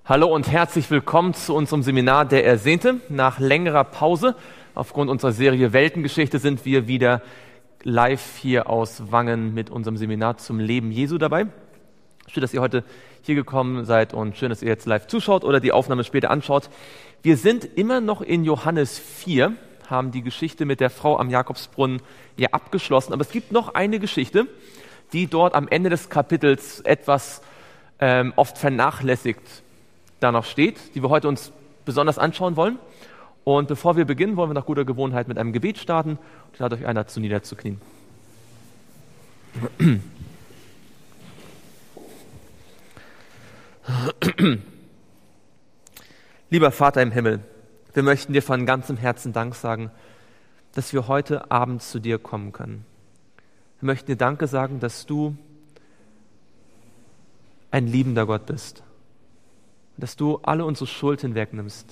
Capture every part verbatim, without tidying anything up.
Hallo und herzlich willkommen zu unserem Seminar Der Ersehnte. Nach längerer Pause, aufgrund unserer Serie Weltengeschichte, sind wir wieder live hier aus Wangen mit unserem Seminar zum Leben Jesu dabei. Schön, dass ihr heute hier gekommen seid und schön, dass ihr jetzt live zuschaut oder die Aufnahme später anschaut. Wir sind immer noch in Johannes vier, haben die Geschichte mit der Frau am Jakobsbrunnen ja abgeschlossen, aber es gibt noch eine Geschichte, die dort am Ende des Kapitels etwas ähm, oft vernachlässigt da noch steht, die wir heute uns besonders anschauen wollen. Und bevor wir beginnen, wollen wir nach guter Gewohnheit mit einem Gebet starten. Und ich lade euch ein, dazu niederzuknien. Lieber Vater im Himmel, wir möchten dir von ganzem Herzen Dank sagen, dass wir heute Abend zu dir kommen können. Wir möchten dir Danke sagen, dass du ein liebender Gott bist. Dass du alle unsere Schuld hinwegnimmst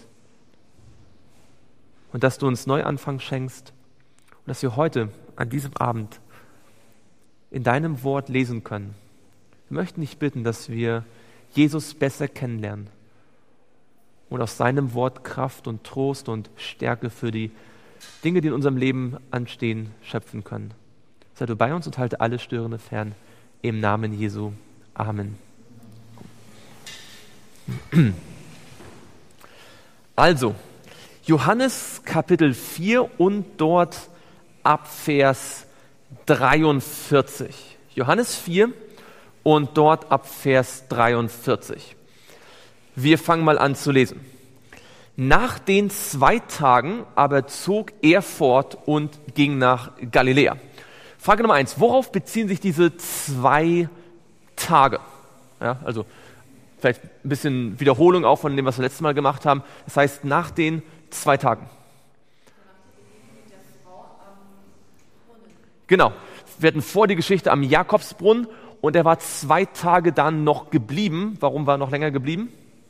und dass du uns Neuanfang schenkst und dass wir heute an diesem Abend in deinem Wort lesen können. Wir möchten dich bitten, dass wir Jesus besser kennenlernen und aus seinem Wort Kraft und Trost und Stärke für die Dinge, die in unserem Leben anstehen, schöpfen können. Sei du bei uns und halte alle Störende fern. Im Namen Jesu. Amen. Also, Johannes Kapitel vier und dort ab Vers dreiundvierzig. Johannes vier und dort ab Vers dreiundvierzig. Wir fangen mal an zu lesen. Nach den zwei Tagen aber zog er fort und ging nach Galiläa. Frage Nummer eins, worauf beziehen sich diese zwei Tage? Ja, also vielleicht ein bisschen Wiederholung auch von dem, was wir letztes Mal gemacht haben. Das heißt, nach den zwei Tagen. Genau. Wir hatten vor die Geschichte am Jakobsbrunnen und er war zwei Tage dann noch geblieben. Warum war er noch länger geblieben?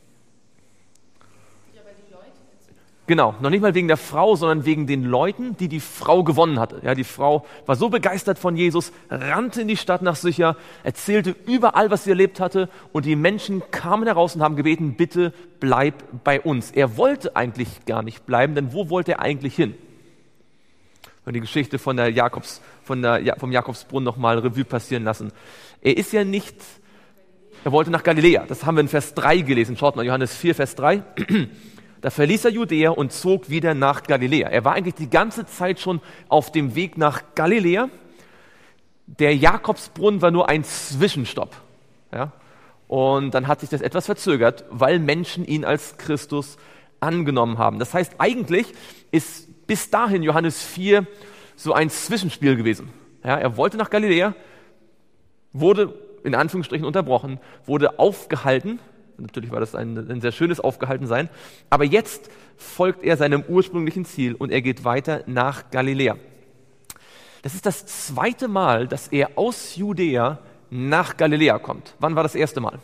Genau, noch nicht mal wegen der Frau, sondern wegen den Leuten, die die Frau gewonnen hatte. Ja, die Frau war so begeistert von Jesus, rannte in die Stadt nach Sychar, erzählte überall, was sie erlebt hatte, und die Menschen kamen heraus und haben gebeten, bitte bleib bei uns. Er wollte eigentlich gar nicht bleiben, denn wo wollte er eigentlich hin? Und die Geschichte von der Jakobs, von der, vom Jakobsbrunnen nochmal Revue passieren lassen. Er ist ja nicht, er wollte nach Galiläa, das haben wir in Vers drei gelesen. Schaut mal, Johannes vier, Vers drei. Da verließ er Judäa und zog wieder nach Galiläa. Er war eigentlich die ganze Zeit schon auf dem Weg nach Galiläa. Der Jakobsbrunnen war nur ein Zwischenstopp. Ja? Und dann hat sich das etwas verzögert, weil Menschen ihn als Christus angenommen haben. Das heißt, eigentlich ist bis dahin Johannes vier so ein Zwischenspiel gewesen. Ja, er wollte nach Galiläa, wurde in Anführungsstrichen unterbrochen, wurde aufgehalten. Natürlich war das ein, ein sehr schönes Aufgehaltensein. Aber jetzt folgt er seinem ursprünglichen Ziel und er geht weiter nach Galiläa. Das ist das zweite Mal, dass er aus Judäa nach Galiläa kommt. Wann war das erste Mal?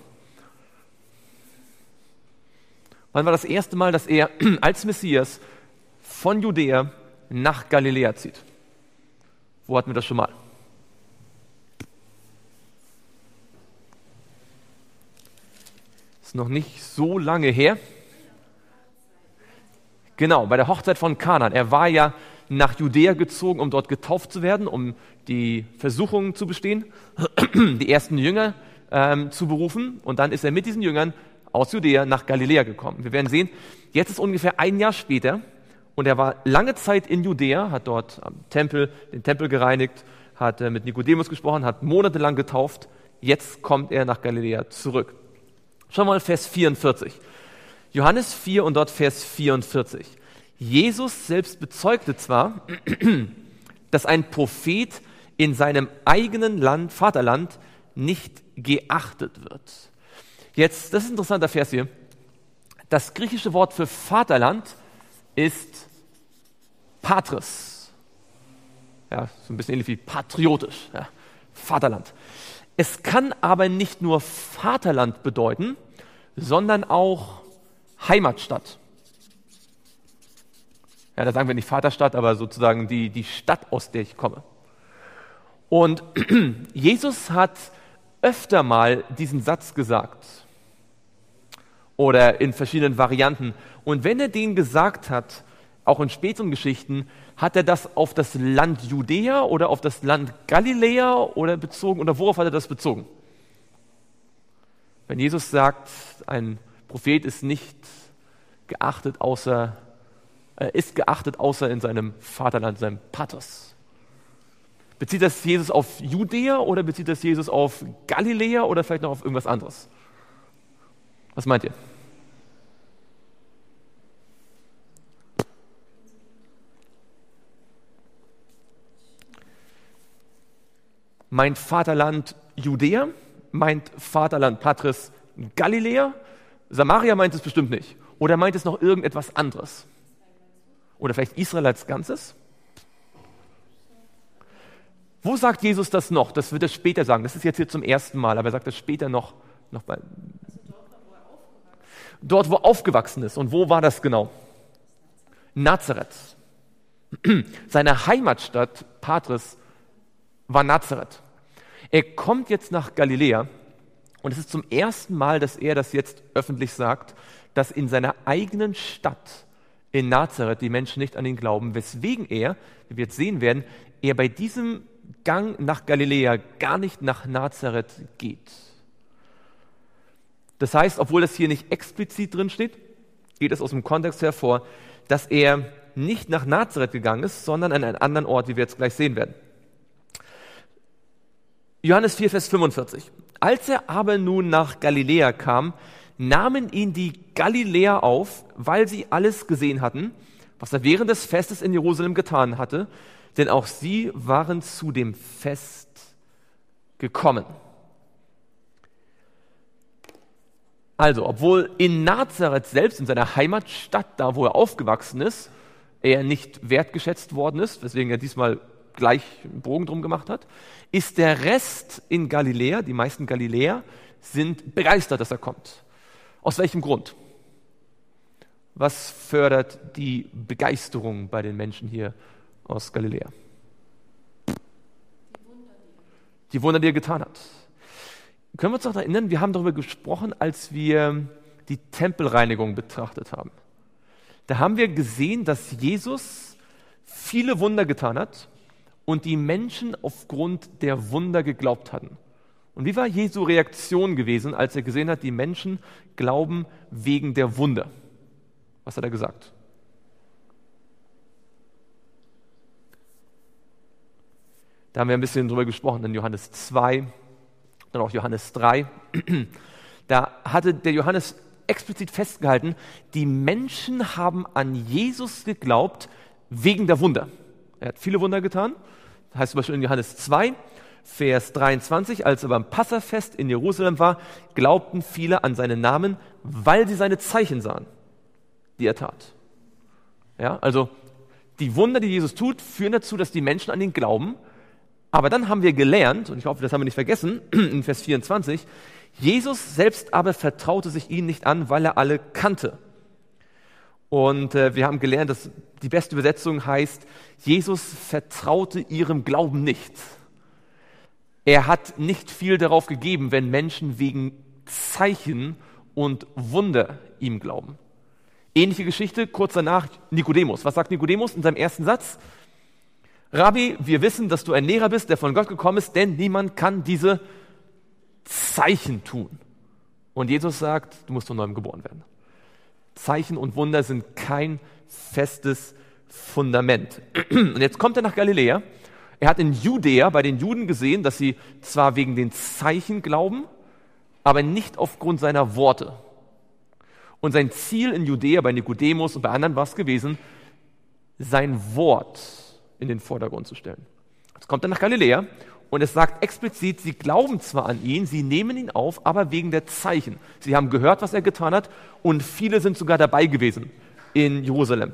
Wann war das erste Mal, dass er als Messias von Judäa nach Galiläa zieht? Wo hatten wir das schon mal? Ist noch nicht so lange her. Genau, bei der Hochzeit von Kanaan. Er war ja nach Judäa gezogen, um dort getauft zu werden, um die Versuchungen zu bestehen, die ersten Jünger ähm, zu berufen. Und dann ist er mit diesen Jüngern aus Judäa nach Galiläa gekommen. Wir werden sehen, jetzt ist ungefähr ein Jahr später und er war lange Zeit in Judäa, hat dort am Tempel, den Tempel gereinigt, hat äh, mit Nikodemus gesprochen, hat monatelang getauft. Jetzt kommt er nach Galiläa zurück. Schau mal Vers vierundvierzig. Johannes vier und dort Vers vierundvierzig. Jesus selbst bezeugte zwar, dass ein Prophet in seinem eigenen Land, Vaterland, nicht geachtet wird. Jetzt, das ist ein interessanter Vers hier. Das griechische Wort für Vaterland ist Patris. Ja, so ein bisschen ähnlich wie patriotisch. Ja, Vaterland. Es kann aber nicht nur Vaterland bedeuten, sondern auch Heimatstadt. Ja, da sagen wir nicht Vaterstadt, aber sozusagen die, die Stadt, aus der ich komme. Und Jesus hat öfter mal diesen Satz gesagt. oder in verschiedenen Varianten. Und wenn er den gesagt hat, auch in späteren Geschichten, hat er das auf das Land Judäa oder auf das Land Galiläa oder bezogen, oder worauf hat er das bezogen? Wenn Jesus sagt, ein Prophet ist nicht geachtet außer, äh, ist geachtet außer in seinem Vaterland, seinem Pathos. Bezieht das Jesus auf Judäa oder bezieht das Jesus auf Galiläa oder vielleicht noch auf irgendwas anderes? Was meint ihr? Meint Vaterland Judäa? Meint Vaterland Patris Galiläa? Samaria meint es bestimmt nicht. Oder meint es noch irgendetwas anderes? Oder vielleicht Israel als Ganzes? Wo sagt Jesus das noch? Das wird er später sagen. Das ist jetzt hier zum ersten Mal, aber er sagt das später noch. noch bei Dort, wo er aufgewachsen ist. Und wo war das genau? Nazareth. Seine Heimatstadt Patris war Nazareth. Er kommt jetzt nach Galiläa und es ist zum ersten Mal, dass er das jetzt öffentlich sagt, dass in seiner eigenen Stadt in Nazareth die Menschen nicht an ihn glauben, weswegen er, wie wir jetzt sehen werden, er bei diesem Gang nach Galiläa gar nicht nach Nazareth geht. Das heißt, obwohl das hier nicht explizit drin steht, geht es aus dem Kontext hervor, dass er nicht nach Nazareth gegangen ist, sondern an einen anderen Ort, wie wir jetzt gleich sehen werden. Johannes vier, Vers fünfundvierzig. Als er aber nun nach Galiläa kam, nahmen ihn die Galiläer auf, weil sie alles gesehen hatten, was er während des Festes in Jerusalem getan hatte, denn auch sie waren zu dem Fest gekommen. Also, obwohl in Nazareth selbst, in seiner Heimatstadt, da wo er aufgewachsen ist, er nicht wertgeschätzt worden ist, weswegen er diesmal gleich einen Bogen drum gemacht hat, ist der Rest in Galiläa, die meisten Galiläer, sind begeistert, dass er kommt. Aus welchem Grund? Was fördert die Begeisterung bei den Menschen hier aus Galiläa? Die Wunder, die er getan hat. Können wir uns noch erinnern, wir haben darüber gesprochen, als wir die Tempelreinigung betrachtet haben. Da haben wir gesehen, dass Jesus viele Wunder getan hat und die Menschen aufgrund der Wunder geglaubt hatten. Und wie war Jesu Reaktion gewesen, als er gesehen hat, die Menschen glauben wegen der Wunder? Was hat er gesagt? Da haben wir ein bisschen drüber gesprochen, in Johannes zwei, dann auch Johannes drei. Da hatte der Johannes explizit festgehalten, die Menschen haben an Jesus geglaubt wegen der Wunder. Er hat viele Wunder getan. Das heißt zum Beispiel in Johannes zwei, Vers dreiundzwanzig, als er beim Passafest in Jerusalem war, glaubten viele an seinen Namen, weil sie seine Zeichen sahen, die er tat. Ja, also die Wunder, die Jesus tut, führen dazu, dass die Menschen an ihn glauben. Aber dann haben wir gelernt, und ich hoffe, das haben wir nicht vergessen, in Vers vierundzwanzig, Jesus selbst aber vertraute sich ihnen nicht an, weil er alle kannte. Und äh, wir haben gelernt, dass die beste Übersetzung heißt, Jesus vertraute ihrem Glauben nicht. Er hat nicht viel darauf gegeben, wenn Menschen wegen Zeichen und Wunder ihm glauben. Ähnliche Geschichte, kurz danach Nikodemus. Was sagt Nikodemus in seinem ersten Satz? Rabbi, wir wissen, dass du ein Lehrer bist, der von Gott gekommen ist, denn niemand kann diese Zeichen tun. Und Jesus sagt, du musst von neuem geboren werden. Zeichen und Wunder sind kein festes Fundament. Und jetzt kommt er nach Galiläa. Er hat in Judäa bei den Juden gesehen, dass sie zwar wegen den Zeichen glauben, aber nicht aufgrund seiner Worte. Und sein Ziel in Judäa bei Nikodemus und bei anderen war es gewesen, sein Wort in den Vordergrund zu stellen. Jetzt kommt er nach Galiläa und es sagt explizit, sie glauben zwar an ihn, sie nehmen ihn auf, aber wegen der Zeichen. Sie haben gehört, was er getan hat und viele sind sogar dabei gewesen in Jerusalem.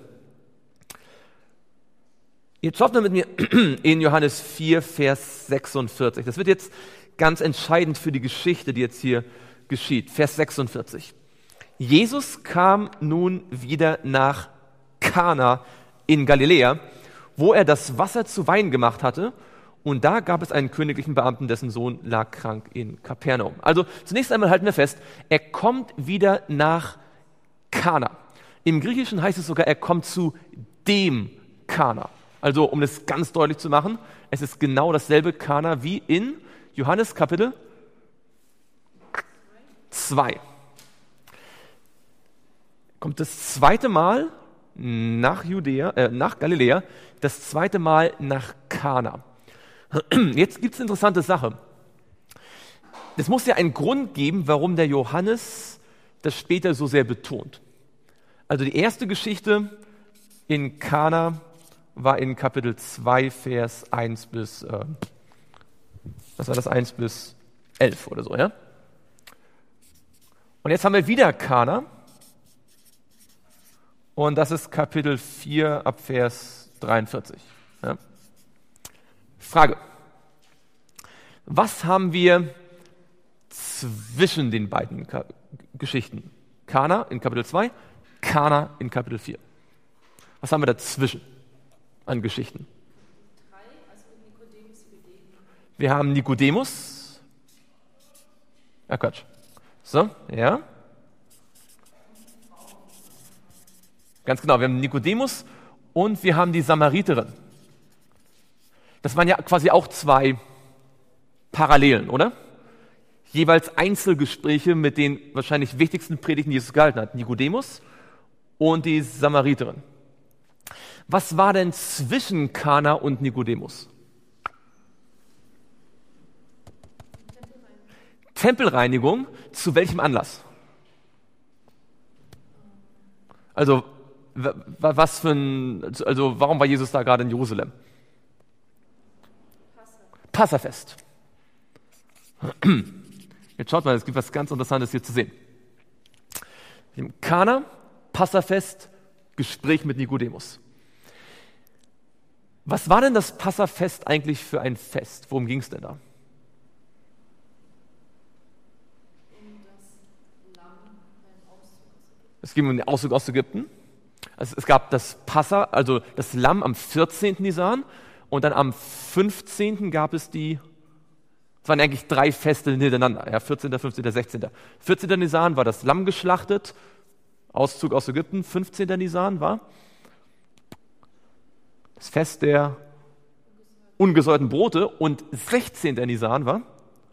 Jetzt schaut mal mit mir in Johannes vier, Vers sechsundvierzig. Das wird jetzt ganz entscheidend für die Geschichte, die jetzt hier geschieht. Vers sechsundvierzig. Jesus kam nun wieder nach Kana in Galiläa, wo er das Wasser zu Wein gemacht hatte, Und da gab es einen königlichen Beamten, dessen Sohn lag krank in Kapernaum. Also zunächst einmal halten wir fest, er kommt wieder nach Kana. Im Griechischen heißt es sogar, er kommt zu dem Kana. Also um das ganz deutlich zu machen, es ist genau dasselbe Kana wie in Johannes Kapitel zwei. Kommt das zweite Mal nach Judäa, äh, nach Galiläa, das zweite Mal nach Kana. Jetzt gibt es eine interessante Sache. Es muss ja einen Grund geben, warum der Johannes das später so sehr betont. Also die erste Geschichte in Kana war in Kapitel zwei, Vers eins bis, äh, was war das, eins bis elf oder so, ja? Und jetzt haben wir wieder Kana. Und das ist Kapitel vier ab Vers dreiundvierzig. Ja? Frage. Was haben wir zwischen den beiden Ka- Geschichten? Kana in Kapitel zwei, Kana in Kapitel vier. Was haben wir dazwischen an Geschichten? Wir haben Nikodemus. Ja, Quatsch. So, ja. Ganz genau, wir haben Nikodemus und wir haben die Samariterin. Das waren ja quasi auch zwei Parallelen, oder? Jeweils Einzelgespräche mit den wahrscheinlich wichtigsten Predigten, die Jesus gehalten hat. Nikodemus und die Samariterin. Was war denn zwischen Kana und Nikodemus? Tempelreinigung. Zu welchem Anlass? Also, was für ein, also warum war Jesus da gerade in Jerusalem? Passafest. Jetzt schaut mal, es gibt was ganz Interessantes hier zu sehen. Im Kana, Passafest, Gespräch mit Nikodemus. Was war denn das Passafest eigentlich für ein Fest? Worum ging es denn da? Es ging um den Auszug aus Ägypten. Also es gab das Passa, also das Lamm am vierzehnten Nisan und dann am fünfzehnten gab es die, es waren eigentlich drei Feste hintereinander, ja, vierzehnten, fünfzehnten, sechzehnten vierzehnten Nisan war das Lamm geschlachtet, Auszug aus Ägypten, fünfzehnten Nisan war das Fest der ungesäuerten Brote und sechzehnten Nisan war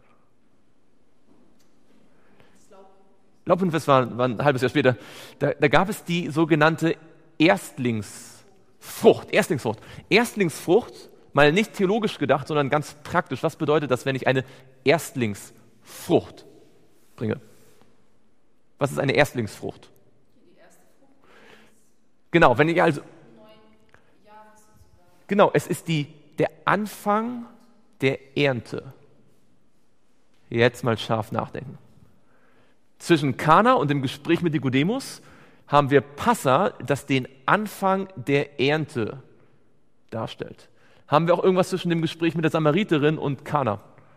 Laubhüpfenfest war, war ein halbes Jahr später. Da, da gab es die sogenannte Erstlingsfrucht. Erstlingsfrucht. Erstlingsfrucht, mal nicht theologisch gedacht, sondern ganz praktisch. Was bedeutet das, wenn ich eine Erstlingsfrucht bringe? Was ist eine Erstlingsfrucht? Genau, wenn ich also genau, es ist die, der Anfang der Ernte. Jetzt mal scharf nachdenken. Zwischen Kana und dem Gespräch mit Nikodemus haben wir Passa, das den Anfang der Ernte darstellt. Haben wir auch irgendwas zwischen dem Gespräch mit der Samariterin und Kana?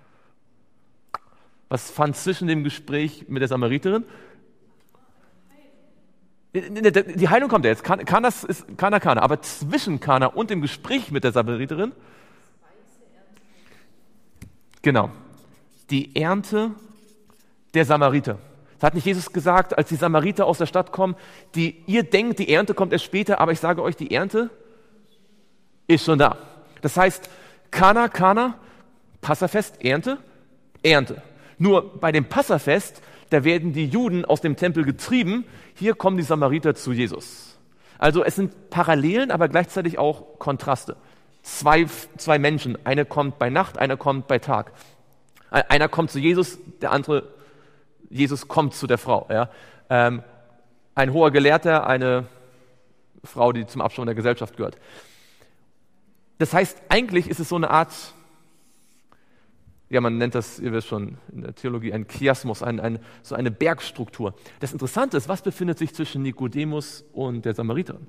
Was fand zwischen dem Gespräch mit der Samariterin? Die Heilung kommt ja jetzt. Kana ist Kana, Kana. Aber zwischen Kana und dem Gespräch mit der Samariterin? Genau. Die Ernte der Samariter. Das hat nicht Jesus gesagt, als die Samariter aus der Stadt kommen, die, ihr denkt, die Ernte kommt erst später, aber ich sage euch, die Ernte ist schon da. Das heißt, Kana, Kana, Passafest, Ernte, Ernte. Nur bei dem Passafest, da werden die Juden aus dem Tempel getrieben, hier kommen die Samariter zu Jesus. Also es sind Parallelen, aber gleichzeitig auch Kontraste. Zwei, zwei Menschen, einer kommt bei Nacht, einer kommt bei Tag. Einer kommt zu Jesus, der andere Jesus kommt zu der Frau. Ja. Ähm, ein hoher Gelehrter, eine Frau, die zum Abschaum der Gesellschaft gehört. Das heißt, eigentlich ist es so eine Art, ja, man nennt das, ihr wisst schon, in der Theologie ein Chiasmus, ein, ein, so eine Bergstruktur. Das Interessante ist, was befindet sich zwischen Nikodemus und der Samariterin?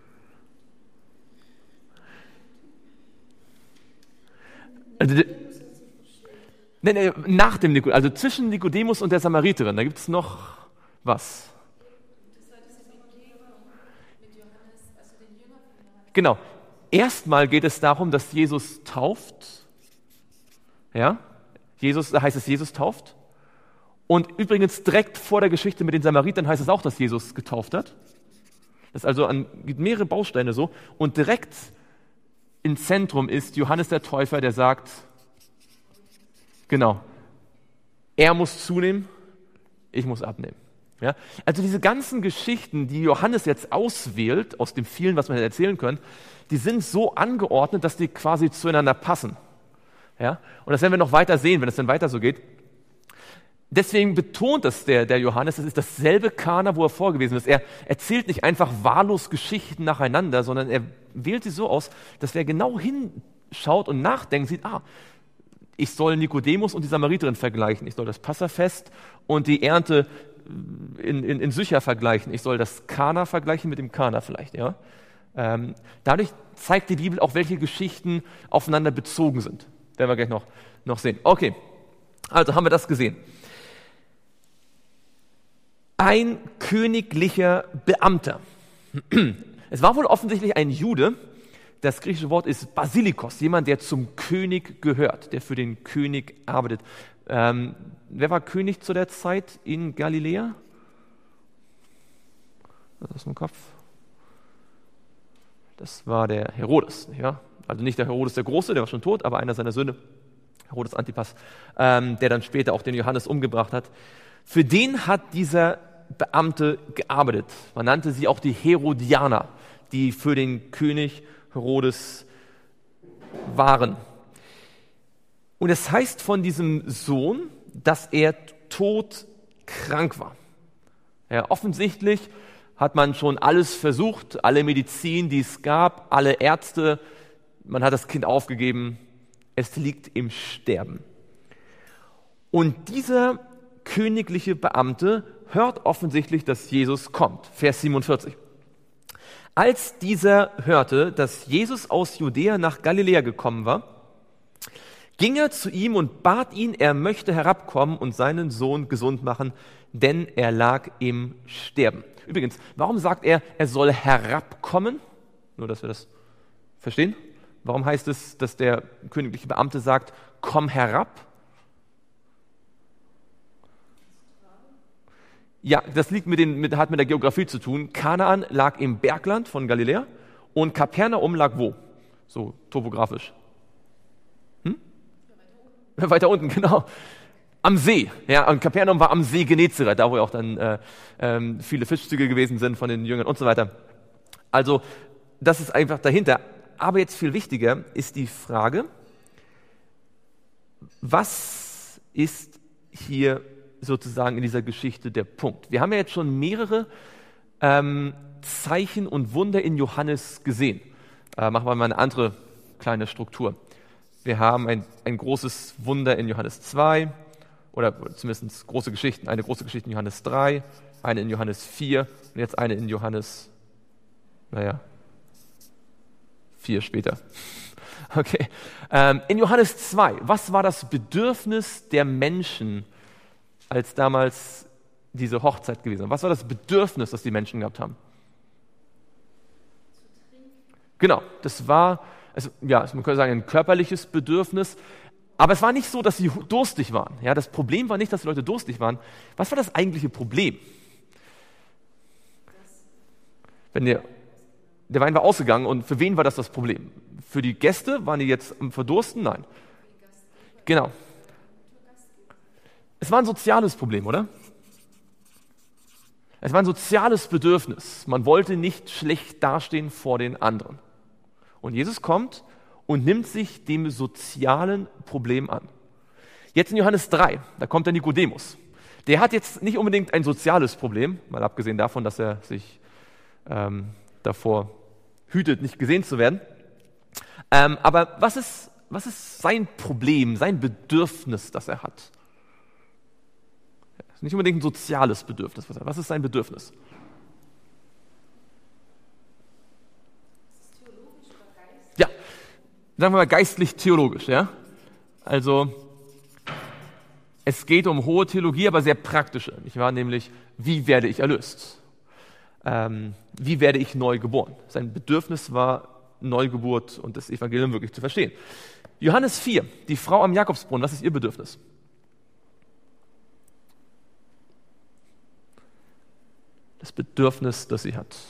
Also, Nee, nee, nach dem Nikodemus, also zwischen Nikodemus und der Samariterin, da gibt es noch was. Genau. Erstmal geht es darum, dass Jesus tauft Ja? Jesus, da heißt es, Jesus tauft. Und übrigens direkt vor der Geschichte mit den Samaritern heißt es auch, dass Jesus getauft hat. Das ist also an, gibt mehrere Bausteine so. Und direkt im Zentrum ist Johannes der Täufer, der sagt, genau, er muss zunehmen, ich muss abnehmen. Ja? Also diese ganzen Geschichten, die Johannes jetzt auswählt, aus dem vielen, was man erzählen kann, die sind so angeordnet, dass die quasi zueinander passen. Ja? Und das werden wir noch weiter sehen, wenn es dann weiter so geht. Deswegen betont es der, der Johannes, es ist dasselbe Kana, wo er vorgewesen ist. Er erzählt nicht einfach wahllos Geschichten nacheinander, sondern er wählt sie so aus, dass wer genau hinschaut und nachdenkt, sieht, ah, ich soll Nikodemus und die Samariterin vergleichen. Ich soll das Passafest und die Ernte in, in, in Sychar vergleichen. Ich soll das Kana vergleichen mit dem Kana vielleicht. Ja? Ähm, dadurch zeigt die Bibel auch, welche Geschichten aufeinander bezogen sind. Werden wir gleich noch, noch sehen. Okay, also haben wir das gesehen. Ein königlicher Beamter. Es war wohl offensichtlich ein Jude. Das griechische Wort ist Basilikos, jemand, der zum König gehört, der für den König arbeitet. Ähm, wer war König zu der Zeit in Galiläa? Das ist im Kopf. Das war der Herodes, ja? Also nicht der Herodes der Große, der war schon tot, aber einer seiner Söhne, Herodes Antipas, ähm, der dann später auch den Johannes umgebracht hat. Für den hat dieser Beamte gearbeitet. Man nannte sie auch die Herodianer, die für den König Herodes waren. Und es heißt von diesem Sohn, dass er todkrank war. Ja, offensichtlich hat man schon alles versucht, alle Medizin, die es gab, alle Ärzte, man hat das Kind aufgegeben, es liegt im Sterben. Und dieser königliche Beamte hört offensichtlich, dass Jesus kommt. Vers siebenundvierzig. Als dieser hörte, dass Jesus aus Judäa nach Galiläa gekommen war, ging er zu ihm und bat ihn, er möchte herabkommen und seinen Sohn gesund machen, denn er lag im Sterben. Übrigens, warum sagt er, er soll herabkommen? Nur, dass wir das verstehen. Warum heißt es, dass der königliche Beamte sagt, komm herab? Ja, das liegt mit den, mit, hat mit der Geografie zu tun. Kanaan lag im Bergland von Galiläa und Kapernaum lag wo? So topografisch. Hm? Weiter unten. Weiter unten, genau. Am See. Ja, und Kapernaum war am See Genezareth, da wo ja auch dann äh, ähm, viele Fischzüge gewesen sind von den Jüngern und so weiter. Also das ist einfach dahinter. Aber jetzt viel wichtiger ist die Frage, was ist hier sozusagen in dieser Geschichte der Punkt? Wir haben ja jetzt schon mehrere ähm, Zeichen und Wunder in Johannes gesehen. Äh, machen wir mal eine andere kleine Struktur. Wir haben ein, ein großes Wunder in Johannes zwei, oder zumindest große Geschichten, eine große Geschichte in Johannes drei, eine in Johannes vier und jetzt eine in Johannes, naja, vier später. Okay. Ähm, in Johannes zwei, was war das Bedürfnis der Menschen, als damals diese Hochzeit gewesen war? Was war das Bedürfnis, das die Menschen gehabt haben? Genau, das war, also, ja, man könnte sagen, ein körperliches Bedürfnis, aber es war nicht so, dass sie durstig waren. Ja, das Problem war nicht, dass die Leute durstig waren. Was war das eigentliche Problem? Wenn der, der Wein war ausgegangen, und für wen war das das Problem? Für die Gäste? Waren die jetzt am Verdursten? Nein. Genau. Es war ein soziales Problem, oder? Es war ein soziales Bedürfnis. Man wollte nicht schlecht dastehen vor den anderen. Und Jesus kommt und nimmt sich dem sozialen Problem an. Jetzt in Johannes drei, da kommt der Nikodemus. Der hat jetzt nicht unbedingt ein soziales Problem, mal abgesehen davon, dass er sich ähm, davor hütet, nicht gesehen zu werden. Ähm, aber was ist, was ist sein Problem, sein Bedürfnis, das er hat? Nicht unbedingt ein soziales Bedürfnis. Was ist sein Bedürfnis? Ja, sagen wir mal geistlich-theologisch. Ja? Also es geht um hohe Theologie, aber sehr praktische. Nicht wahr? Nämlich, wie werde ich erlöst? Ähm, wie werde ich neu geboren? Sein Bedürfnis war, Neugeburt und das Evangelium wirklich zu verstehen. Johannes vier, die Frau am Jakobsbrunnen, was ist ihr Bedürfnis? Das Bedürfnis, das sie hat.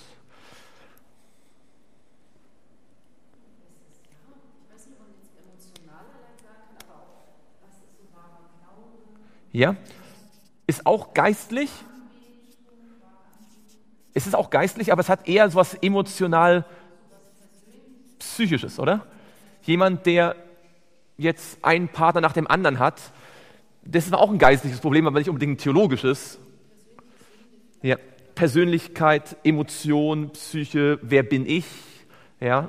Ja, ist auch geistlich. Es ist auch geistlich, aber es hat eher so was emotional psychisches, oder? Jemand, der jetzt einen Partner nach dem anderen hat, das ist auch ein geistliches Problem, aber nicht unbedingt ein theologisches. Ja, Persönlichkeit, Emotion, Psyche, wer bin ich? Ja,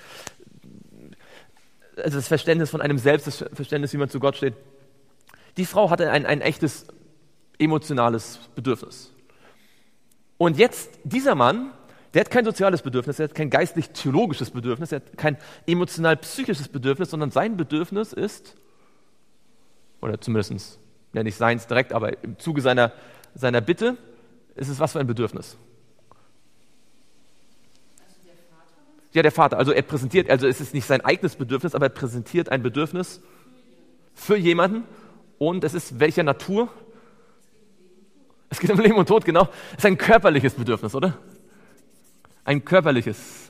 also das Verständnis von einem selbst, das Verständnis, wie man zu Gott steht. Die Frau hatte ein, ein echtes emotionales Bedürfnis. Und jetzt, dieser Mann, der hat kein soziales Bedürfnis, der hat kein geistlich-theologisches Bedürfnis, der hat kein emotional-psychisches Bedürfnis, sondern sein Bedürfnis ist, oder zumindest, ja nicht seins direkt, aber im Zuge seiner, seiner Bitte, ist es was für ein Bedürfnis? Also der Vater? Ja, der Vater. Also er präsentiert, also es ist nicht sein eigenes Bedürfnis, aber er präsentiert ein Bedürfnis für jemanden. Und es ist welcher Natur? Es geht um Leben und Tod, genau. Es ist ein körperliches Bedürfnis, oder? Ein körperliches.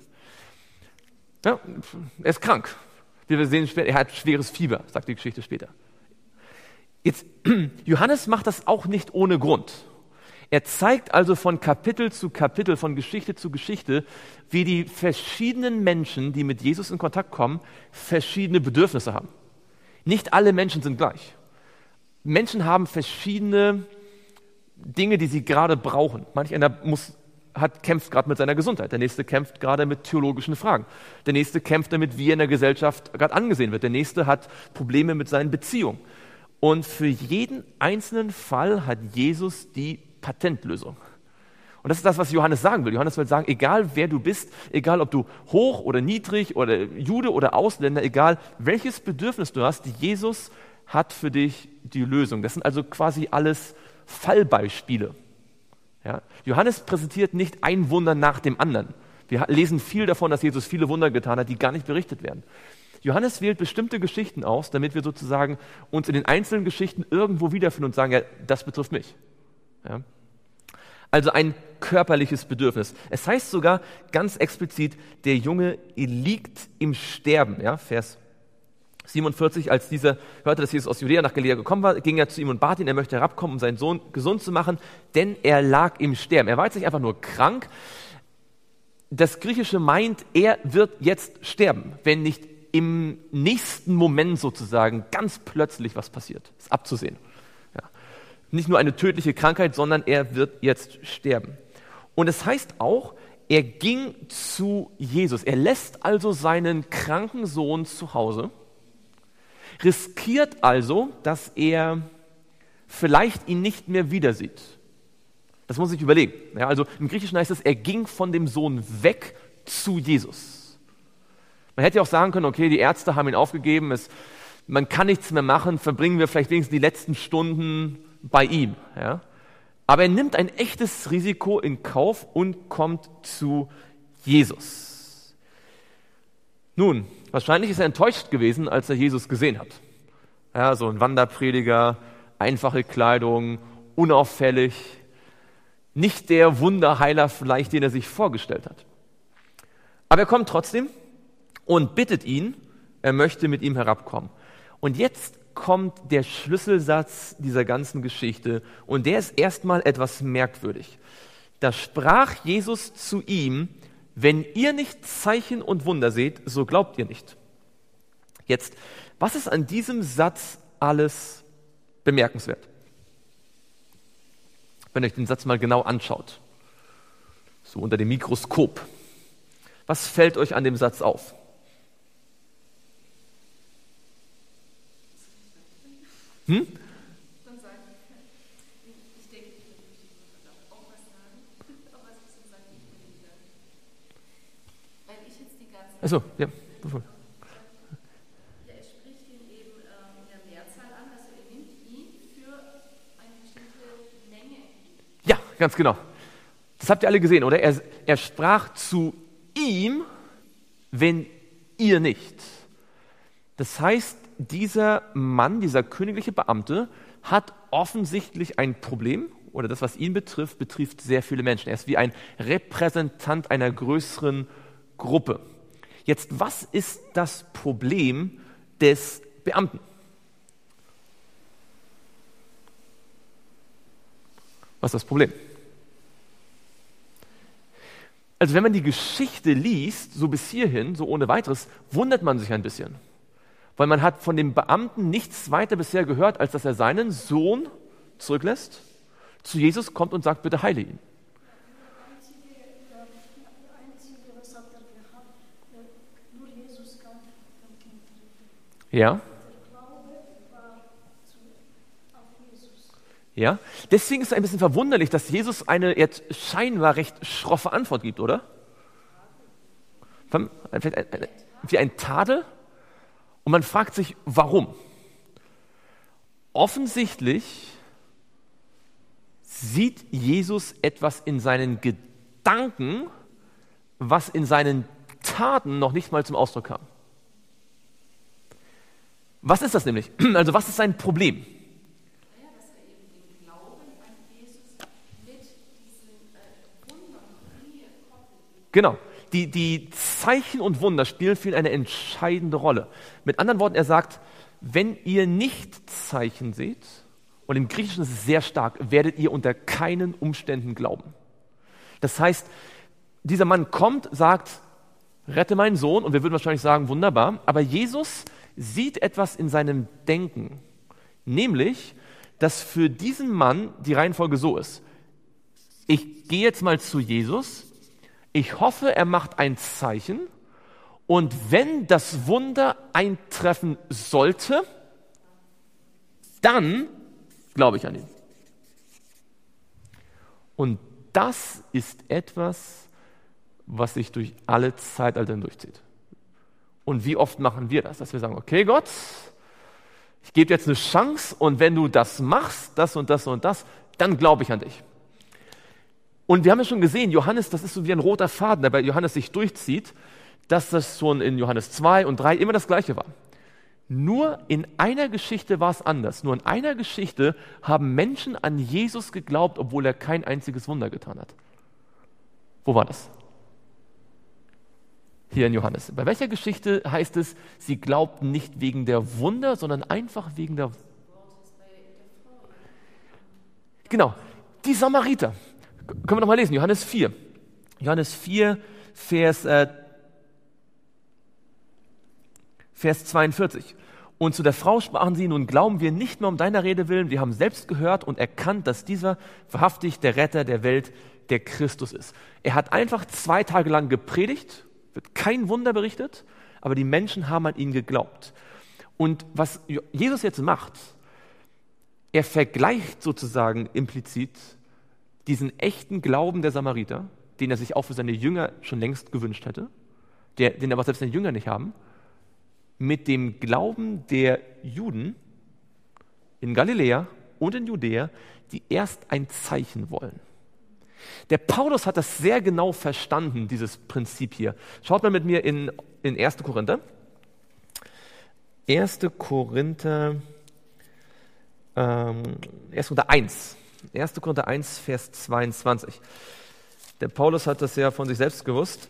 Ja, er ist krank. Wie wir sehen, er hat schweres Fieber, sagt die Geschichte später. Jetzt, Johannes macht das auch nicht ohne Grund. Er zeigt also von Kapitel zu Kapitel, von Geschichte zu Geschichte, wie die verschiedenen Menschen, die mit Jesus in Kontakt kommen, verschiedene Bedürfnisse haben. Nicht alle Menschen sind gleich. Menschen haben verschiedene Dinge, die sie gerade brauchen. Manch einer muss, hat, kämpft gerade mit seiner Gesundheit. Der nächste kämpft gerade mit theologischen Fragen. Der nächste kämpft damit, wie er in der Gesellschaft gerade angesehen wird. Der nächste hat Probleme mit seinen Beziehungen. Und für jeden einzelnen Fall hat Jesus die Patentlösung. Und das ist das, was Johannes sagen will. Johannes will sagen, egal wer du bist, egal ob du hoch oder niedrig oder Jude oder Ausländer, egal welches Bedürfnis du hast, Jesus hat für dich die Lösung. Das sind also quasi alles Fallbeispiele. Ja? Johannes präsentiert nicht ein Wunder nach dem anderen. Wir lesen viel davon, dass Jesus viele Wunder getan hat, die gar nicht berichtet werden. Johannes wählt bestimmte Geschichten aus, damit wir sozusagen uns in den einzelnen Geschichten irgendwo wiederfinden und sagen, ja, das betrifft mich. Ja? Also ein körperliches Bedürfnis. Es heißt sogar ganz explizit, der Junge liegt im Sterben. Ja? Vers siebenundvierzig, als dieser hörte, dass Jesus aus Judäa nach Galiläa gekommen war, ging er zu ihm und bat ihn, er möchte herabkommen, um seinen Sohn gesund zu machen, denn er lag im Sterben. Er war jetzt nicht einfach nur krank. Das Griechische meint, er wird jetzt sterben, wenn nicht im nächsten Moment sozusagen ganz plötzlich was passiert. Ist abzusehen. Ja. Nicht nur eine tödliche Krankheit, sondern er wird jetzt sterben. Und es heißt auch, er ging zu Jesus. Er lässt also seinen kranken Sohn zu Hause, riskiert also, dass er vielleicht ihn nicht mehr wieder sieht. Das muss ich überlegen. Ja, also im Griechischen heißt es, er ging von dem Sohn weg zu Jesus. Man hätte ja auch sagen können, okay, die Ärzte haben ihn aufgegeben, es, man kann nichts mehr machen, verbringen wir vielleicht wenigstens die letzten Stunden bei ihm. Ja? Aber er nimmt ein echtes Risiko in Kauf und kommt zu Jesus. Nun, wahrscheinlich ist er enttäuscht gewesen, als er Jesus gesehen hat. Ja, so ein Wanderprediger, einfache Kleidung, unauffällig, nicht der Wunderheiler vielleicht, den er sich vorgestellt hat. Aber er kommt trotzdem und bittet ihn, er möchte mit ihm herabkommen. Und jetzt kommt der Schlüsselsatz dieser ganzen Geschichte und der ist erstmal etwas merkwürdig. Da sprach Jesus zu ihm, wenn ihr nicht Zeichen und Wunder seht, so glaubt ihr nicht. Jetzt, was ist an diesem Satz alles bemerkenswert? Wenn ihr euch den Satz mal genau anschaut, so unter dem Mikroskop, was fällt euch an dem Satz auf? Hm? Achso, ja. Ja, er spricht ihn eben ähm, in der Mehrzahl an, also er nimmt ihn für eine bestimmte Menge. Ja, ganz genau. Das habt ihr alle gesehen, oder? Er, er sprach zu ihm, wenn ihr nicht. Das heißt, dieser Mann, dieser königliche Beamte, hat offensichtlich ein Problem, oder das, was ihn betrifft, betrifft sehr viele Menschen. Er ist wie ein Repräsentant einer größeren Gruppe. Jetzt, was ist das Problem des Beamten? Was ist das Problem? Also wenn man die Geschichte liest, so bis hierhin, so ohne weiteres, wundert man sich ein bisschen. Weil man hat von dem Beamten nichts weiter bisher gehört, als dass er seinen Sohn zurücklässt, zu Jesus kommt und sagt, bitte heile ihn. Ja. Ja, deswegen ist es ein bisschen verwunderlich, dass Jesus eine jetzt scheinbar recht schroffe Antwort gibt, oder? Wie ein Tadel. Und man fragt sich, warum? Offensichtlich sieht Jesus etwas in seinen Gedanken, was in seinen Taten noch nicht mal zum Ausdruck kam. Was ist das nämlich? Also was ist sein Problem? Genau, die, die Zeichen und Wunder spielen für ihn eine entscheidende Rolle. Mit anderen Worten, er sagt, wenn ihr nicht Zeichen seht, und im Griechischen ist es sehr stark, werdet ihr unter keinen Umständen glauben. Das heißt, dieser Mann kommt, sagt, rette meinen Sohn, und wir würden wahrscheinlich sagen, wunderbar, aber Jesus sieht etwas in seinem Denken, nämlich, dass für diesen Mann die Reihenfolge so ist. Ich gehe jetzt mal zu Jesus, ich hoffe, er macht ein Zeichen, und wenn das Wunder eintreffen sollte, dann glaube ich an ihn. Und das ist etwas, was sich durch alle Zeitalter durchzieht. Und wie oft machen wir das, dass wir sagen, okay Gott, ich gebe dir jetzt eine Chance, und wenn du das machst, das und das und das, dann glaube ich an dich. Und wir haben ja schon gesehen, Johannes, das ist so wie ein roter Faden, der bei Johannes sich durchzieht, dass das schon in Johannes zwei und drei immer das Gleiche war. Nur in einer Geschichte war es anders. Nur in einer Geschichte haben Menschen an Jesus geglaubt, obwohl er kein einziges Wunder getan hat. Wo war das? Hier in Johannes. Bei welcher Geschichte heißt es, sie glaubten nicht wegen der Wunder, sondern einfach wegen der... Genau, die Samariter. Können wir noch mal lesen, Johannes vier. Johannes vier, Vers, äh, Vers zweiundvierzig. Und zu der Frau sprachen sie, nun glauben wir nicht mehr um deiner Rede willen, wir haben selbst gehört und erkannt, dass dieser wahrhaftig der Retter der Welt, der Christus ist. Er hat einfach zwei Tage lang gepredigt, wird kein Wunder berichtet, aber die Menschen haben an ihn geglaubt. Und was Jesus jetzt macht, er vergleicht sozusagen implizit diesen echten Glauben der Samariter, den er sich auch für seine Jünger schon längst gewünscht hätte, der, den aber selbst seine Jünger nicht haben, mit dem Glauben der Juden in Galiläa und in Judäa, die erst ein Zeichen wollen. Der Paulus hat das sehr genau verstanden, dieses Prinzip hier. Schaut mal mit mir in, in erster Korinther. erster Korinther, ähm, erster Korinther eins. erster Korinther eins, Vers zweiundzwanzig. Der Paulus hat das ja von sich selbst gewusst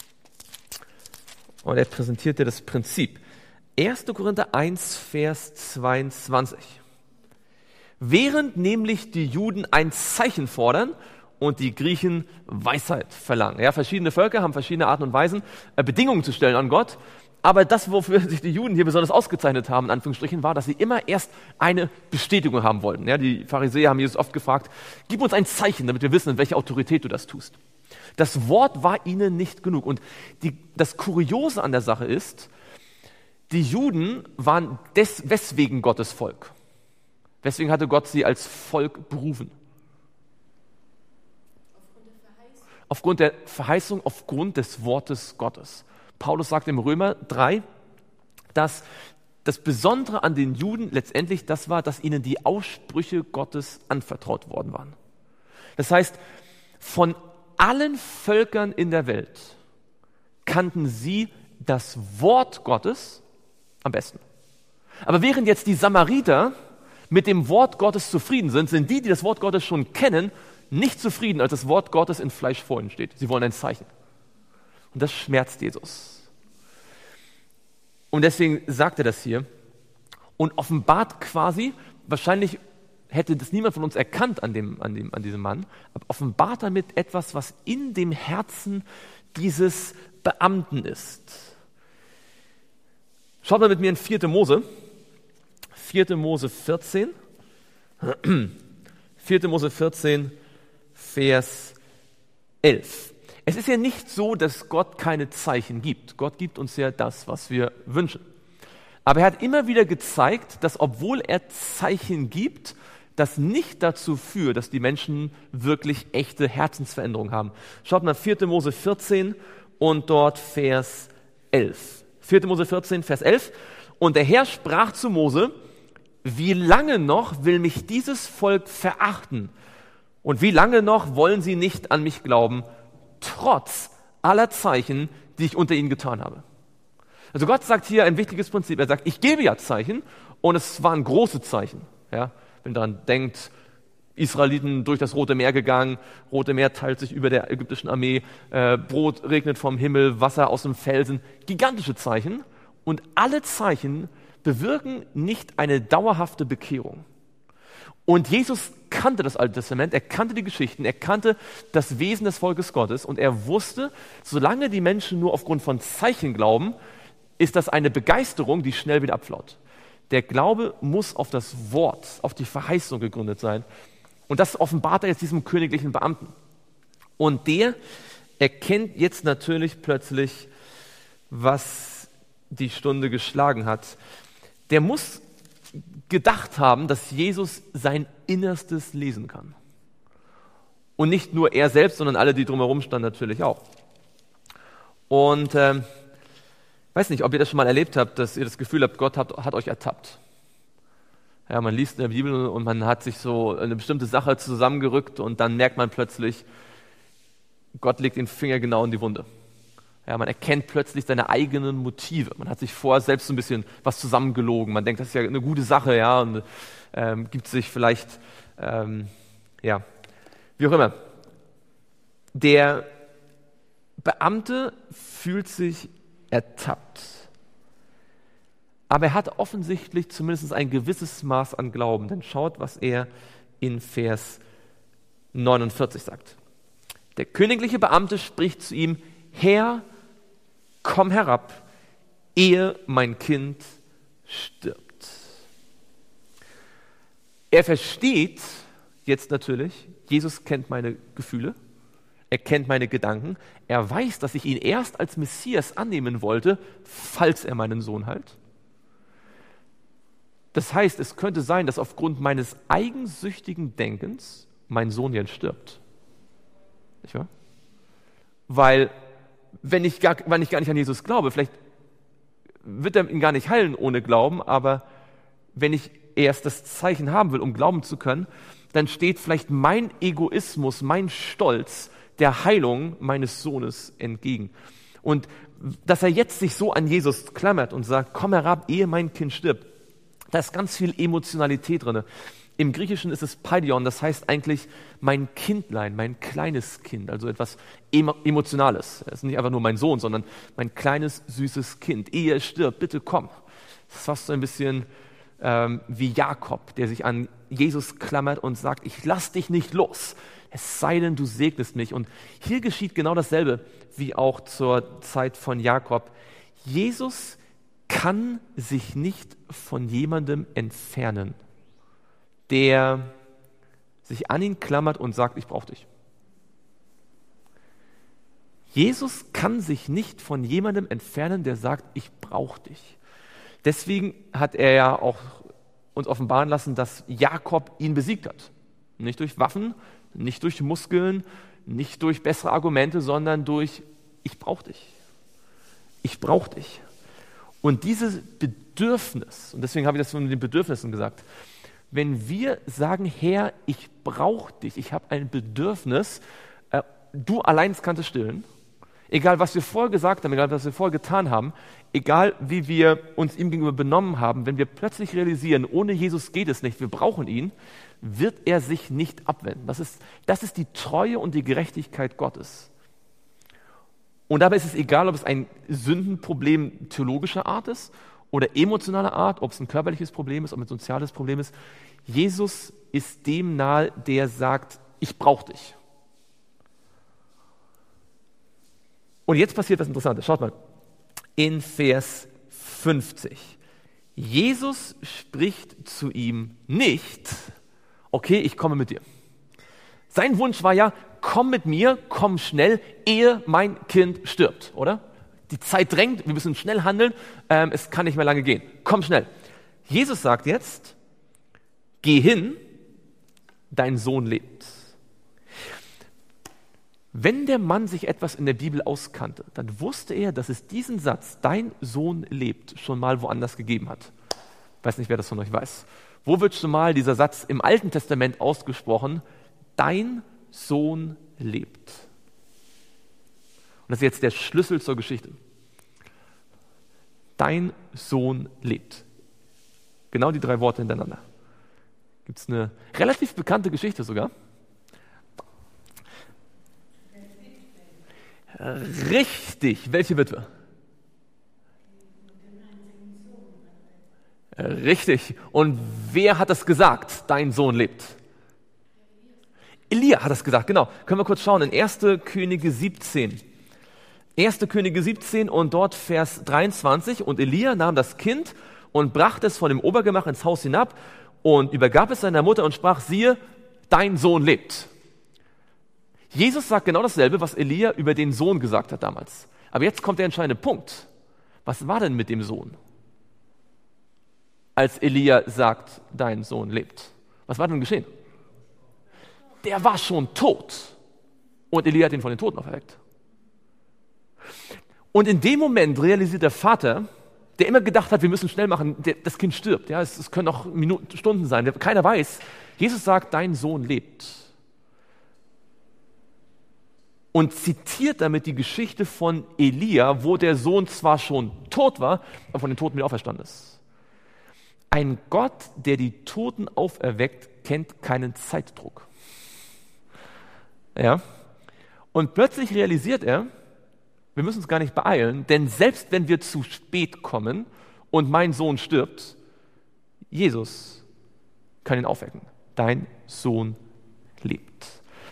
und er präsentiert dir das Prinzip. erster Korinther eins, Vers zweiundzwanzig. Während nämlich die Juden ein Zeichen fordern und die Griechen Weisheit verlangen. Ja, verschiedene Völker haben verschiedene Arten und Weisen, äh, Bedingungen zu stellen an Gott. Aber das, wofür sich die Juden hier besonders ausgezeichnet haben, in Anführungsstrichen, war, dass sie immer erst eine Bestätigung haben wollten. Ja, die Pharisäer haben Jesus oft gefragt, gib uns ein Zeichen, damit wir wissen, in welcher Autorität du das tust. Das Wort war ihnen nicht genug. Und die, das Kuriose an der Sache ist, die Juden waren des, weswegen Gottes Volk. Weswegen hatte Gott sie als Volk berufen? Aufgrund der Verheißung, aufgrund des Wortes Gottes. Paulus sagt im Römer drei, dass das Besondere an den Juden letztendlich das war, dass ihnen die Aussprüche Gottes anvertraut worden waren. Das heißt, von allen Völkern in der Welt kannten sie das Wort Gottes am besten. Aber während jetzt die Samariter mit dem Wort Gottes zufrieden sind, sind die, die das Wort Gottes schon kennen, nicht zufrieden, als das Wort Gottes in Fleisch vor ihnen steht. Sie wollen ein Zeichen. Und das schmerzt Jesus. Und deswegen sagt er das hier und offenbart quasi, wahrscheinlich hätte das niemand von uns erkannt an, dem, an, dem, an diesem Mann, aber offenbart damit etwas, was in dem Herzen dieses Beamten ist. Schaut mal mit mir in vierte Mose. vierte Mose vierzehn. vierte Mose vierzehn, Vers elf. Es ist ja nicht so, dass Gott keine Zeichen gibt. Gott gibt uns ja das, was wir wünschen. Aber er hat immer wieder gezeigt, dass obwohl er Zeichen gibt, das nicht dazu führt, dass die Menschen wirklich echte Herzensveränderung haben. Schaut mal, vierte Mose vierzehn und dort Vers elf. vierte Mose vierzehn, Vers elf. Und der Herr sprach zu Mose: Wie lange noch will mich dieses Volk verachten? Und wie lange noch wollen sie nicht an mich glauben, trotz aller Zeichen, die ich unter ihnen getan habe? Also Gott sagt hier ein wichtiges Prinzip. Er sagt, ich gebe ja Zeichen und es waren große Zeichen. Ja, wenn man daran denkt, Israeliten durch das Rote Meer gegangen, Rote Meer teilt sich über der ägyptischen Armee, äh, Brot regnet vom Himmel, Wasser aus dem Felsen, gigantische Zeichen. Und alle Zeichen bewirken nicht eine dauerhafte Bekehrung. Und Jesus kannte das Alte Testament, er kannte die Geschichten, er kannte das Wesen des Volkes Gottes und er wusste, solange die Menschen nur aufgrund von Zeichen glauben, ist das eine Begeisterung, die schnell wieder abflaut. Der Glaube muss auf das Wort, auf die Verheißung gegründet sein. Und das offenbart er jetzt diesem königlichen Beamten. Und der erkennt jetzt natürlich plötzlich, was die Stunde geschlagen hat. Der muss gedacht haben, dass Jesus sein Innerstes lesen kann. Und nicht nur er selbst, sondern alle, die drumherum standen, natürlich auch. Und ich ähm, weiß nicht, ob ihr das schon mal erlebt habt, dass ihr das Gefühl habt, Gott hat, hat euch ertappt. Ja, man liest in der Bibel und man hat sich so eine bestimmte Sache zusammengerückt und dann merkt man plötzlich, Gott legt den Finger genau in die Wunde. Ja, man erkennt plötzlich seine eigenen Motive. Man hat sich vorher selbst so ein bisschen was zusammengelogen. Man denkt, das ist ja eine gute Sache, ja, und ähm, gibt sich vielleicht, ähm, ja, wie auch immer. Der Beamte fühlt sich ertappt. Aber er hat offensichtlich zumindest ein gewisses Maß an Glauben. Denn schaut, was er in Vers neunundvierzig sagt. Der königliche Beamte spricht zu ihm: Herr, komm herab, ehe mein Kind stirbt. Er versteht jetzt natürlich, Jesus kennt meine Gefühle, er kennt meine Gedanken, er weiß, dass ich ihn erst als Messias annehmen wollte, falls er meinen Sohn heilt. Das heißt, es könnte sein, dass aufgrund meines eigensüchtigen Denkens mein Sohn jetzt stirbt. Nicht wahr? Weil wenn ich, gar, wenn ich gar nicht an Jesus glaube, vielleicht wird er ihn gar nicht heilen ohne Glauben, aber wenn ich erst das Zeichen haben will, um glauben zu können, dann steht vielleicht mein Egoismus, mein Stolz der Heilung meines Sohnes entgegen. Und dass er jetzt sich so an Jesus klammert und sagt, komm herab, ehe mein Kind stirbt, da ist ganz viel Emotionalität drin. Im Griechischen ist es Paidion, das heißt eigentlich mein Kindlein, mein kleines Kind, also etwas Emotionales. Es ist nicht einfach nur mein Sohn, sondern mein kleines, süßes Kind. Ehe es stirbt, bitte komm. Das ist fast so ein bisschen ähm, wie Jakob, der sich an Jesus klammert und sagt, ich lass dich nicht los, es sei denn, du segnest mich. Und hier geschieht genau dasselbe wie auch zur Zeit von Jakob. Jesus kann sich nicht von jemandem entfernen, der sich an ihn klammert und sagt, ich brauche dich. Jesus kann sich nicht von jemandem entfernen, der sagt, ich brauche dich. Deswegen hat er ja auch uns offenbaren lassen, dass Jakob ihn besiegt hat. Nicht durch Waffen, nicht durch Muskeln, nicht durch bessere Argumente, sondern durch, ich brauche dich. Ich brauche dich. Und dieses Bedürfnis, und deswegen habe ich das von den Bedürfnissen gesagt, wenn wir sagen, Herr, ich brauche dich, ich habe ein Bedürfnis, äh, du allein kannst es stillen, Egal, was wir vorher gesagt haben, egal, was wir vorher getan haben, egal, wie wir uns ihm gegenüber benommen haben, wenn wir plötzlich realisieren, ohne Jesus geht es nicht, wir brauchen ihn, wird er sich nicht abwenden. Das ist, das ist die Treue und die Gerechtigkeit Gottes. Und dabei ist es egal, ob es ein Sündenproblem theologischer Art ist oder emotionaler Art, ob es ein körperliches Problem ist, ob es ein soziales Problem ist. Jesus ist dem nahe, der sagt, ich brauche dich. Und jetzt passiert was Interessantes. Schaut mal, in Vers fünfzig. Jesus spricht zu ihm nicht, okay, ich komme mit dir. Sein Wunsch war ja, komm mit mir, komm schnell, ehe mein Kind stirbt, oder? Die Zeit drängt, wir müssen schnell handeln, ähm, es kann nicht mehr lange gehen. Komm schnell. Jesus sagt jetzt, geh hin, dein Sohn lebt. Wenn der Mann sich etwas in der Bibel auskannte, dann wusste er, dass es diesen Satz, dein Sohn lebt, schon mal woanders gegeben hat. Ich weiß nicht, wer das von euch weiß. Wo wird schon mal dieser Satz im Alten Testament ausgesprochen? Dein Sohn lebt. Und das ist jetzt der Schlüssel zur Geschichte. Dein Sohn lebt. Genau die drei Worte hintereinander. Gibt es eine relativ bekannte Geschichte sogar. Richtig. Welche Witwe? Richtig. Und wer hat das gesagt? Dein Sohn lebt. Elia hat das gesagt, genau. Können wir kurz schauen in erste Könige siebzehn. erste Könige siebzehn und dort Vers dreiundzwanzig. Und Elia nahm das Kind und brachte es von dem Obergemach ins Haus hinab und übergab es seiner Mutter und sprach, siehe, dein Sohn lebt. Jesus sagt genau dasselbe, was Elia über den Sohn gesagt hat damals. Aber jetzt kommt der entscheidende Punkt. Was war denn mit dem Sohn? Als Elia sagt, dein Sohn lebt. Was war denn geschehen? Der war schon tot. Und Elia hat ihn von den Toten auferweckt. Und in dem Moment realisiert der Vater, der immer gedacht hat, wir müssen schnell machen, der, das Kind stirbt. Ja, es, es können auch Minuten, Stunden sein. Keiner weiß. Jesus sagt, dein Sohn lebt. Und zitiert damit die Geschichte von Elia, wo der Sohn zwar schon tot war, aber von den Toten wieder auferstanden ist. Ein Gott, der die Toten auferweckt, kennt keinen Zeitdruck. Ja? Und plötzlich realisiert er, wir müssen uns gar nicht beeilen, denn selbst wenn wir zu spät kommen und mein Sohn stirbt, Jesus kann ihn aufwecken. Dein Sohn lebt.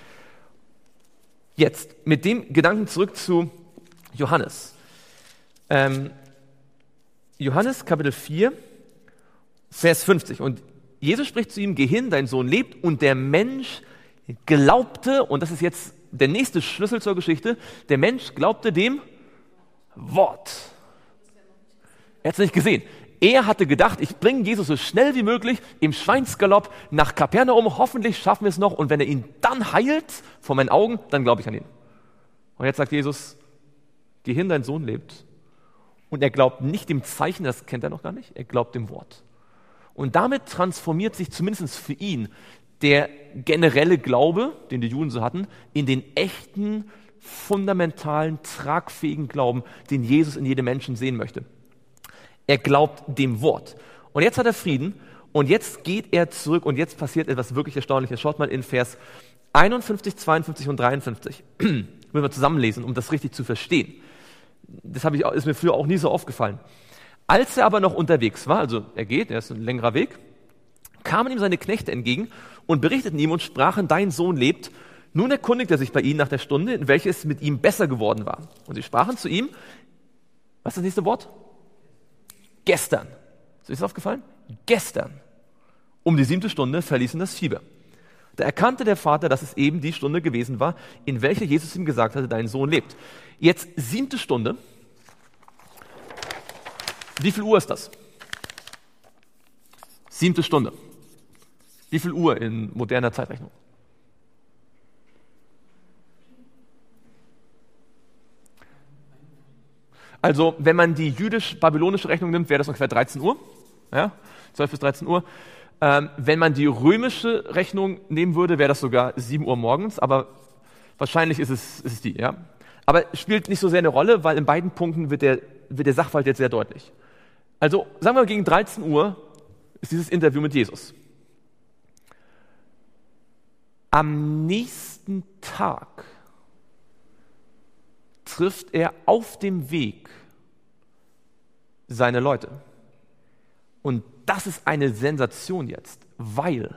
Jetzt, mit dem Gedanken zurück zu Johannes. Ähm, Johannes Kapitel vier, Vers fünfzig. Und Jesus spricht zu ihm, geh hin, dein Sohn lebt. Und der Mensch glaubte, und das ist jetzt der nächste Schlüssel zur Geschichte, der Mensch glaubte dem Wort. Er hat es nicht gesehen. Er hatte gedacht, ich bringe Jesus so schnell wie möglich im Schweinsgalopp nach Kapernaum. Hoffentlich schaffen wir es noch. Und wenn er ihn dann heilt vor meinen Augen, dann glaube ich an ihn. Und jetzt sagt Jesus, geh hin, dein Sohn lebt. Und er glaubt nicht dem Zeichen, das kennt er noch gar nicht. Er glaubt dem Wort. Und damit transformiert sich zumindest für ihn der generelle Glaube, den die Juden so hatten, in den echten, fundamentalen, tragfähigen Glauben, den Jesus in jedem Menschen sehen möchte. Er glaubt dem Wort. Und jetzt hat er Frieden und jetzt geht er zurück und jetzt passiert etwas wirklich Erstaunliches. Schaut mal in Vers einundfünfzig, zweiundfünfzig und dreiundfünfzig. Müssen wir zusammenlesen, um das richtig zu verstehen. Das habe ich, ist mir früher auch nie so aufgefallen. Als er aber noch unterwegs war, also er geht, er ist ein längerer Weg, kamen ihm seine Knechte entgegen und berichteten ihm und sprachen, dein Sohn lebt. Nun erkundigte er sich bei ihnen nach der Stunde, in welcher es mit ihm besser geworden war. Und sie sprachen zu ihm, was ist das nächste Wort? Gestern. Ist euch das aufgefallen? Gestern. Um die siebte Stunde verließen das Fieber. Da erkannte der Vater, dass es eben die Stunde gewesen war, in welcher Jesus ihm gesagt hatte, dein Sohn lebt. Jetzt siebte Stunde. Wie viel Uhr ist das? Siebte Stunde. Wie viel Uhr in moderner Zeitrechnung? Also, wenn man die jüdisch-babylonische Rechnung nimmt, wäre das ungefähr dreizehn Uhr. Ja, zwölf bis dreizehn Uhr. Ähm, wenn man die römische Rechnung nehmen würde, wäre das sogar sieben Uhr morgens, aber wahrscheinlich ist es, ist es die, ja. Aber spielt nicht so sehr eine Rolle, weil in beiden Punkten wird der, wird der Sachverhalt jetzt sehr deutlich. Also sagen wir gegen dreizehn Uhr ist dieses Interview mit Jesus. Am nächsten Tag trifft er auf dem Weg seine Leute. Und das ist eine Sensation jetzt, weil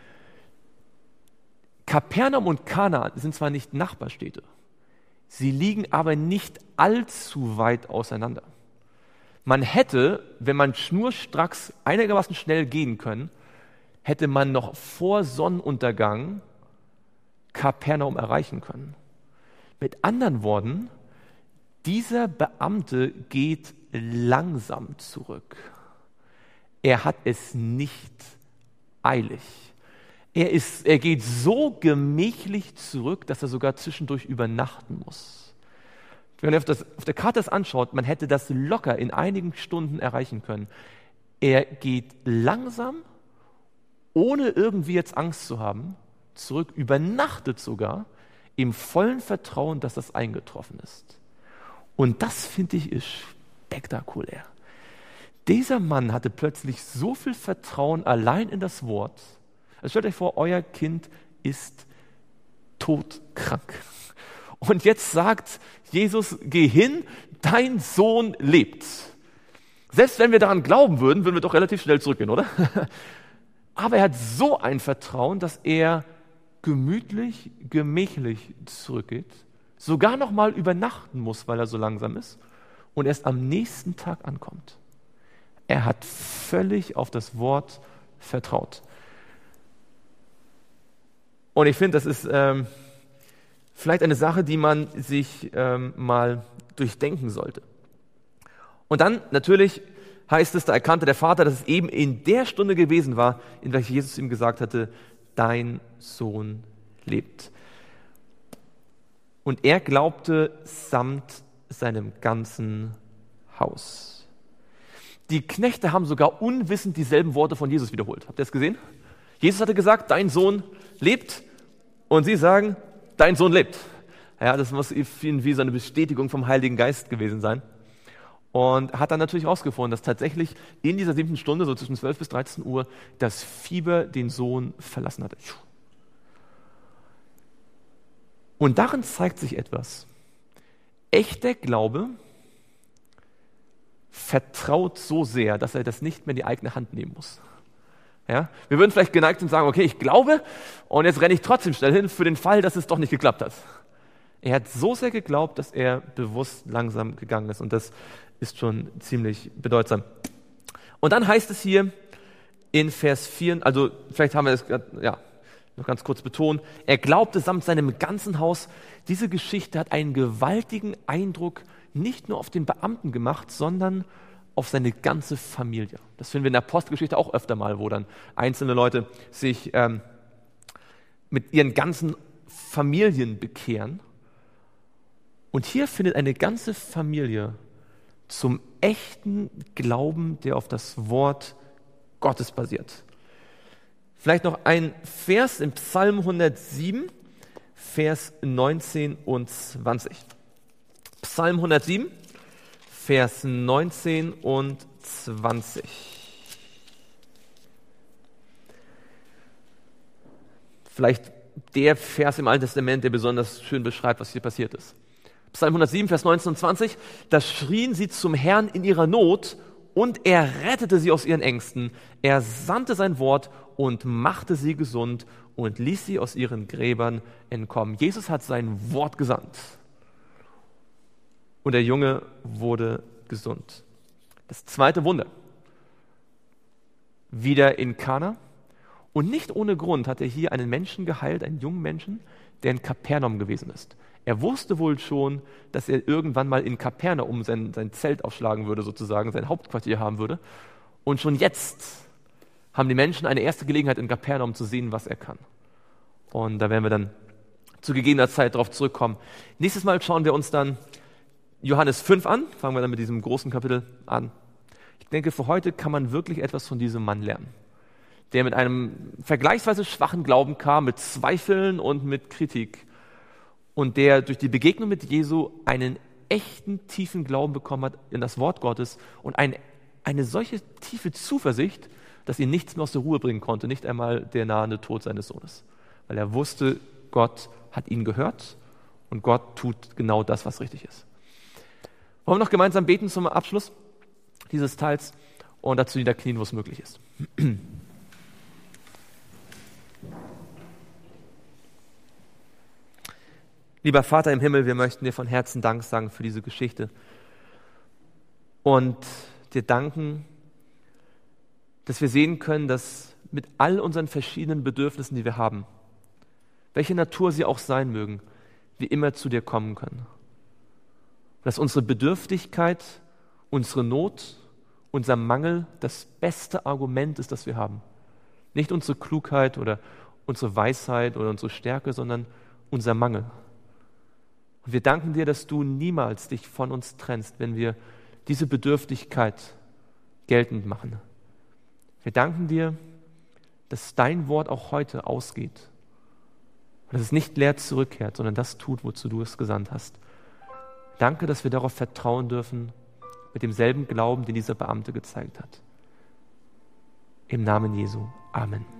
Kapernaum und Kana sind zwar nicht Nachbarstädte, sie liegen aber nicht allzu weit auseinander. Man hätte, wenn man schnurstracks einigermaßen schnell gehen können, hätte man noch vor Sonnenuntergang Kapernaum erreichen können. Mit anderen Worten, dieser Beamte geht langsam zurück. Er hat es nicht eilig. Er, ist, er geht so gemächlich zurück, dass er sogar zwischendurch übernachten muss. Wenn man auf, das, auf der Karte das anschaut, man hätte das locker in einigen Stunden erreichen können. Er geht langsam, ohne irgendwie jetzt Angst zu haben, zurück, übernachtet sogar, im vollen Vertrauen, dass das eingetroffen ist. Und das, finde ich, ist spektakulär. Dieser Mann hatte plötzlich so viel Vertrauen allein in das Wort. Also stellt euch vor, euer Kind ist todkrank. Und jetzt sagt Jesus, geh hin, dein Sohn lebt. Selbst wenn wir daran glauben würden, würden wir doch relativ schnell zurückgehen, oder? Aber er hat so ein Vertrauen, dass er gemütlich, gemächlich zurückgeht, sogar noch mal übernachten muss, weil er so langsam ist und erst am nächsten Tag ankommt. Er hat völlig auf das Wort vertraut. Und ich finde, das ist ähm, vielleicht eine Sache, die man sich ähm, mal durchdenken sollte. Und dann natürlich heißt es, da erkannte der Vater, dass es eben in der Stunde gewesen war, in welcher Jesus ihm gesagt hatte, dein Sohn lebt. Und er glaubte samt seinem ganzen Haus. Die Knechte haben sogar unwissend dieselben Worte von Jesus wiederholt. Habt ihr das gesehen? Jesus hatte gesagt, dein Sohn lebt. Und sie sagen, dein Sohn lebt. Ja, das muss irgendwie so eine Bestätigung vom Heiligen Geist gewesen sein. Und hat dann natürlich herausgefunden, dass tatsächlich in dieser siebten Stunde, so zwischen zwölf bis dreizehn Uhr, das Fieber den Sohn verlassen hatte. Und darin zeigt sich etwas. Echter Glaube vertraut so sehr, dass er das nicht mehr in die eigene Hand nehmen muss. Ja? Wir würden vielleicht geneigt und sagen, okay, ich glaube und jetzt renne ich trotzdem schnell hin für den Fall, dass es doch nicht geklappt hat. Er hat so sehr geglaubt, dass er bewusst langsam gegangen ist und das ist schon ziemlich bedeutsam. Und dann heißt es hier in Vers vier, also vielleicht haben wir das ja, noch ganz kurz betont, er glaubte samt seinem ganzen Haus. Diese Geschichte hat einen gewaltigen Eindruck nicht nur auf den Beamten gemacht, sondern auf seine ganze Familie. Das finden wir in der Apostelgeschichte auch öfter mal, wo dann einzelne Leute sich ähm, mit ihren ganzen Familien bekehren. Und hier findet eine ganze Familie zum echten Glauben, der auf das Wort Gottes basiert. Vielleicht noch ein Vers im Psalm hundertsieben, Vers neunzehn und zwanzig. Psalm hundertsieben, Vers neunzehn und zwanzig. Vielleicht der Vers im Alten Testament, der besonders schön beschreibt, was hier passiert ist. Psalm hundertsieben, Vers neunzehn und zwanzig. Da schrien sie zum Herrn in ihrer Not und er rettete sie aus ihren Ängsten. Er sandte sein Wort und machte sie gesund und ließ sie aus ihren Gräbern entkommen. Jesus hat sein Wort gesandt. Und der Junge wurde gesund. Das zweite Wunder. Wieder in Kana. Und nicht ohne Grund hat er hier einen Menschen geheilt, einen jungen Menschen, der in Kapernaum gewesen ist. Er wusste wohl schon, dass er irgendwann mal in Kapernaum sein, sein Zelt aufschlagen würde, sozusagen, sein Hauptquartier haben würde. Und schon jetzt haben die Menschen eine erste Gelegenheit, in Kapernaum zu sehen, was er kann. Und da werden wir dann zu gegebener Zeit darauf zurückkommen. Nächstes Mal schauen wir uns dann Johannes fünf an. Fangen wir dann mit diesem großen Kapitel an. Ich denke, für heute kann man wirklich etwas von diesem Mann lernen, der mit einem vergleichsweise schwachen Glauben kam, mit Zweifeln und mit Kritik. und der durch die Begegnung mit Jesu einen echten, tiefen Glauben bekommen hat in das Wort Gottes und ein, eine solche tiefe Zuversicht, dass ihn nichts mehr aus der Ruhe bringen konnte, nicht einmal der nahende Tod seines Sohnes. Weil er wusste, Gott hat ihn gehört und Gott tut genau das, was richtig ist. Wollen wir noch gemeinsam beten zum Abschluss dieses Teils und dazu niederknien, wo es möglich ist. Lieber Vater im Himmel, wir möchten dir von Herzen Dank sagen für diese Geschichte und dir danken, dass wir sehen können, dass mit all unseren verschiedenen Bedürfnissen, die wir haben, welche Natur sie auch sein mögen, wir immer zu dir kommen können. Dass unsere Bedürftigkeit, unsere Not, unser Mangel das beste Argument ist, das wir haben. Nicht unsere Klugheit oder unsere Weisheit oder unsere Stärke, sondern unser Mangel. Und wir danken dir, dass du niemals dich von uns trennst, wenn wir diese Bedürftigkeit geltend machen. Wir danken dir, dass dein Wort auch heute ausgeht und dass es nicht leer zurückkehrt, sondern das tut, wozu du es gesandt hast. Danke, dass wir darauf vertrauen dürfen, mit demselben Glauben, den dieser Beamte gezeigt hat. Im Namen Jesu. Amen.